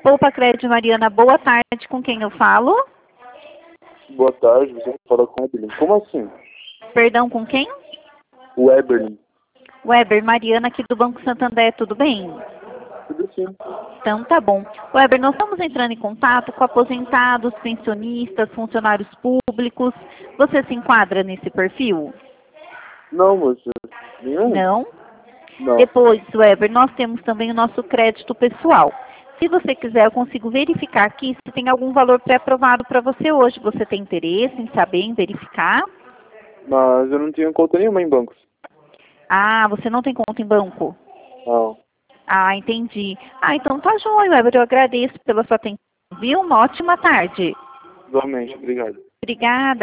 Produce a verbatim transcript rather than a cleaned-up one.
Poupa Crédito Mariana, boa tarde, com quem eu falo? Boa tarde, você fala com o Eberlin. Como assim? Perdão, com quem? O Eberlin. Weber, Mariana aqui do Banco Santander, tudo bem? Tudo sim. Então tá bom. Weber, nós estamos entrando em contato com aposentados, pensionistas, funcionários públicos. Você se enquadra nesse perfil? Não, moça. Nenhum? Não? Não. Depois, Weber, nós temos também o nosso crédito pessoal. Se você quiser, eu consigo verificar aqui se tem algum valor pré-aprovado para você hoje. Você tem interesse em saber, em verificar? Mas eu não tenho conta nenhuma em bancos. Ah, você não tem conta em banco? Não. Ah, entendi. Ah, então tá joia, Weber. Eu agradeço pela sua atenção, viu? Uma ótima tarde. Igualmente, obrigado. Obrigada.